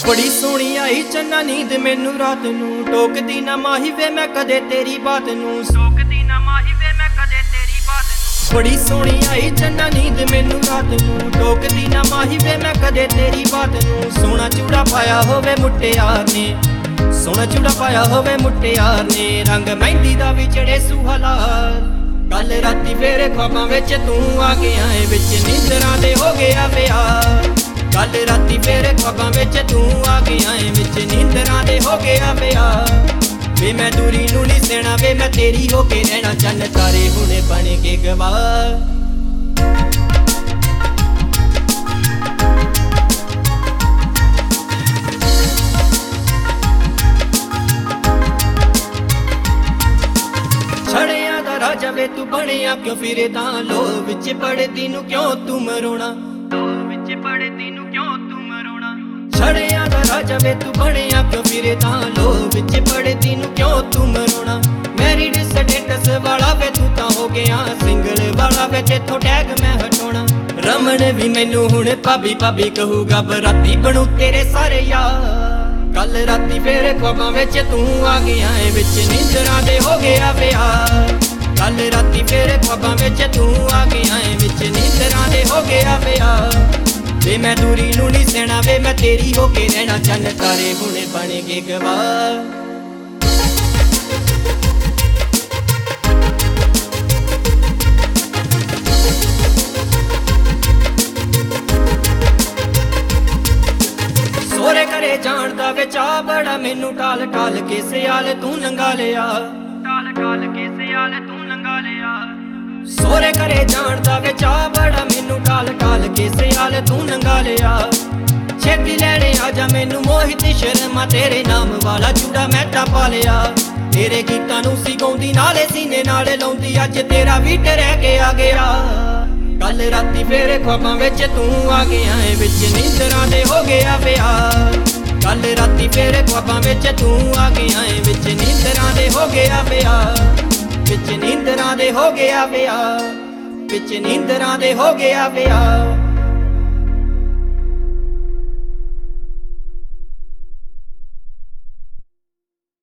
बड़ी सोहनी आई चन्ना नींद मैनू रात नू टोकदी ना माही वे मैं कदे तेरी बात नू टोकदी ना माही वे मैं कदे तेरी बात नू। बड़ी सोहनी आई चन्ना नींद मैनू रात नू टोकदी ना माही वे मैं कदे तेरी बात नू। सोना चूड़ा पाया होवे मुटियार ने, सोना चूड़ा पाया होवे मुटियार ने, रंग मेहंदी दा भी चढ़े सुहालार। कल राती फेरे ख्वाबां विच तू आ गया है, विच नींदरां दे हो गया प्यार। कल राती फेरे ख्वाबां विच तू आ गया है, विच नींदरां दे हो गया प्यार। वे मैं दूरी नू नहीं सहना, वे मैं तेरी हो के रहना, चन्न तारे हुणे बन के गवाह। राजा वे तू बनिया क्यों फिरे तां लो विच पड़दी नू क्यों तू मरोना, लो विच पड़दी नू क्यों तू मरोना। छड़िया दा राजा वे तू बनिया क्यों फिरे तां लो विच पड़दी नू क्यों तू मरोना। मैरिड स्टेटस वाला वे तू तां हो गया सिंगल वाला वे तेथों टैग मैं हटाउणा। रमन भी मैनू हुण भाभी भाभी कहूगा, बराती बनू तेरे सारे यार। कल राती फेरे ख्वाबां विच तू आ गया है, विच नींदरां दे हो गया प्यार। कल राती फेरे ख्वाबां विच तू आ गया है, विच नींदरां दे हो गया प्यार। वे मैं दूरी नू नहीं सहना, वे मैं तेरी हो के रहना, चन्न तारे हुणे बन के गवाह। सोरे घरे जाण दा वे चाह बड़ा मैनू, टाल टाल के सियाल तू नंगा लिया, टाल टाल के सियाल तू नंगा लिया। सोरे घरे जाण दा वे चाह बड़ा मैनू, टाल टाल के सियाल तू नंगा लिया। छेती लैणे आजा मैनू मोहित शर्मा, तेरे नाम वाला चूड़ा मैं तां पा लिया। तेरे गीतां नू सी गाउंदी नाले सीने नाले लाउंदी, अज तेरा भी रह के आ गया। कल राती फेरे ख्वाबां विच तू आ गया है, विच नींदरां दे हो गया प्यार। कल राती फेरे ख्वाबां विच तू आ गया है, विच नींदरां दे हो गया प्यार। विच नींदरां दे हो गया प्यार, विच नींदरां दे हो गया प्यार।